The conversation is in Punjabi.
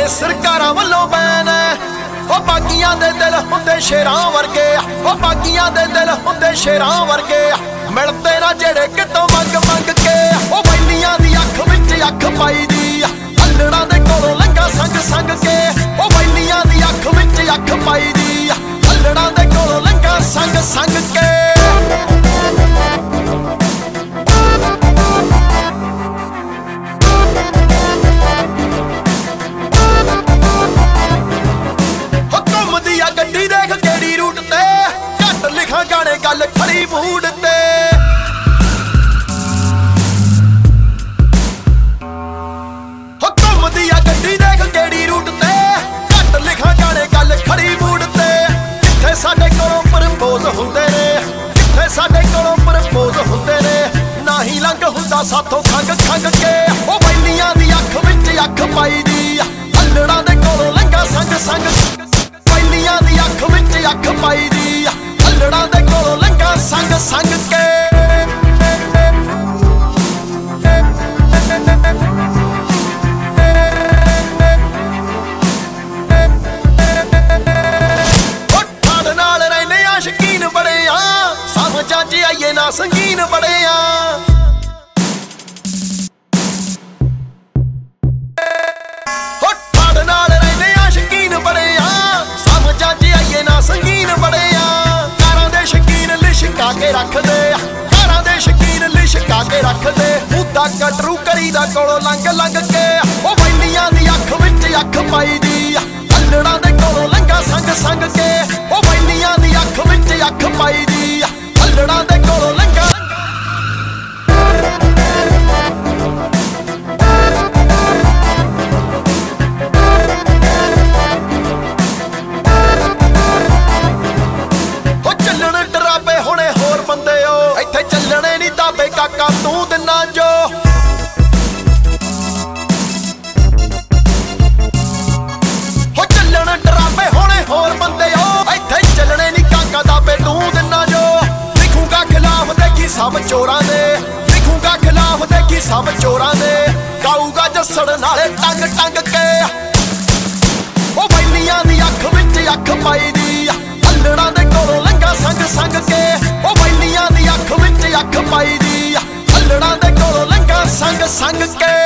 ਸਰਕਾਰਾਂ ਵੱਲੋਂ ਬੈਨ ਉਹ ਬਾਗੀਆਂ ਦੇ ਦਿਲ ਹੁੰਦੇ ਸ਼ੇਰਾਂ ਵਰਗੇ ਉਹ ਬਾਗੀਆਂ ਦੇ ਦਿਲ ਹੁੰਦੇ ਸ਼ੇਰਾਂ ਵਰਗੇ ਮਿਲਦੇ ਨਾ ਜਿਹੜੇ ਕਿਤੋਂ ਮੰਗ ਮੰਗ ਕੇ ਉਹ ਬੈਲੀਆਂ ਦੀ ਅੱਖ ਵਿੱਚ ਅੱਖ ਪਾਈ ਦੀ ਅੱਲੜਾਂ ਦੇ ਕੋਲੋਂ ਲੰਘਾ ਸੰਗ ਸੰਗ ਕੇ ਉਹ ਬੈਲੀਆਂ ਦੀ ਅੱਖ ਵਿੱਚ ਅੱਖ ਪਾਈ ਦੀ ਅੱਲੜਾਂ ਦੇ ਕੋਲੋਂ ਲੰਘਾ ਸੰਗ ਸੰਗ ਕੇ ਗੱਡੀ ਦੇਖ ਕਿਹੜੀ ਰੂਟ ਤੇ ਘੱਟ ਲਿਖਾਂ ਗਾਣੇ ਗੱਲ ਖੜੀ ਮੂਡ ਤੇ ਘੁੰਮਦੀ ਆ ਗੱਡੀ ਦੇਖ ਕਿਹੜੀ ਰੂਟ ਤੇ ਘੱਟ ਲਿਖਾਂ ਗਾਣੇ ਗੱਲ ਖੜੀ ਮੂਡ ਤੇ ਕਿੱਥੇ ਸਾਡੇ ਕੋਲੋਂ ਪ੍ਰਪੋਜ਼ ਹੁੰਦੇ ਨੇ ਕਿੱਥੇ ਸਾਡੇ ਕੋਲੋਂ ਪ੍ਰਪੋਜ਼ ਹੁੰਦੇ ਨੇ ਨਾ ਹੀ ਲੰਘ ਹੁੰਦਾ ਸਾਥੋਂ ਖੰਗ ਖੰਗ ਕੇ ਉਹ ਬੈਲੀਆਂ ਦੀ ਅੱਖ ਵਿੱਚ ਅੱਖ ਪਾਈ ਦੀ ਅੱਲੜਾਂ ਦੇ ਕੋਲੋਂ ਲੰਘਾ ਸੰਗ ਸੰਗ ਬੈਲੀਆਂ ਦੀ ਅੱਖ ਵਿੱਚ ਅੱਖ ਪਾਈ ਦੀ ਅੱਲੜਾਂ ਦੇ ਕੋਲੋਂ ਲੰਘਾ ਸੰਗ ਸੰਗ ਕੇ ਤੁਹਾਡੇ ਨਾਲ ਰਹਿੰਦੇ ਆ ਸ਼ਕੀਨ ਬੜੇ ਆ ਸਮਝਾਂ ਚ ਆਈਏ ਨਾ ਸੰਗੀਨ ਬੜੇ ਆ ਸੰਗੀਨ ਬੜੇ ਆ ਕਾਰਾਂ ਦੇ ਸ਼ਕੀਨ ਲਿਸ਼ਕਾ ਕੇ ਰੱਖਦੇ ਕਾਰਾਂ ਦੇ ਸ਼ਕੀਨ ਲਿਸ਼ਕਾ ਕੇ ਰੱਖਦੇ ਮੁੱਦਾ ਕਟਰੂ ਕਰੀਦਾ ਕੋਲੋਂ ਲੰਘ ਲੰਘ ਕੇ ਉਹ ਬੈਲੀਆਂ ਦੀ ਅੱਖ ਵਿੱਚ ਅੱਖ ਪਾਈ ਦੀ ਅੱਲੜਾਂ ਦੇ ਕੋਲੋਂ ਲੰਘਾ ਸੰਗ ਸੰਗ ਕੇ ਉਹ ਬੈਲੀਆਂ ਦੀ ਅੱਖ ਵਿੱਚ ਅੱਖ ਪਾਈ ਦੀ ਅੱਲੜਾਂ ਦੇ ਕੋਲੋਂ ਲੰਘਾ ਇੱਥੇ ਚੱਲਣੇ ਨੀ ਦਾਬੇ ਕਾਕਾ ਤੂੰ ਦਿਨਾ ਜੋ ਹੋ ਚੱਲਣ ਡਰਾਵੇ ਹੋਣੇ ਹੋਰ ਬੰਦੇ ਓ ਇੱਥੇ ਚੱਲਣੇ ਨੀ ਕਾਕਾ ਦਾਬੇ ਤੂੰ ਦਿਨਾ ਜੋ ਲਿਖੂਗਾ ਖਿਲਾਫ ਦੇਖੀ ਸਭ ਚੋਰਾਂ ਦੇ ਲਿਖੂਗਾ ਖਿਲਾਫ ਦੇਖੀ ਸਭ ਚੋਰਾਂ ਦੇ ਗਾਊਗਾ ਜੱਸੜ ਨਾਲੇ ਟੰਗ ਟੰਗ ਕੇ ਉਹ ਬੈਲੀਆਂ ਦੀ ਅੱਖ ਵਿੱਚ ਅੱਖ ਪਾਈ ਦੀ ਅੱਲੜਾਂ ਦੇ ਕੋਲੋਂ ਲੰਘਾ ਸੰਗ ਸੰਗ ਕੇ ਉਹ ਬੈਲੀਆਂ ਦੀ ਅੱਖ ਵਿੱਚ ਅੱਖ ਪਾਈ ਦੀ ਅੱਲੜਾਂ ਦੇ ਕੋਲੋਂ ਲੰਘਾ ਸੰਗ ਸੰਗ ਕੇ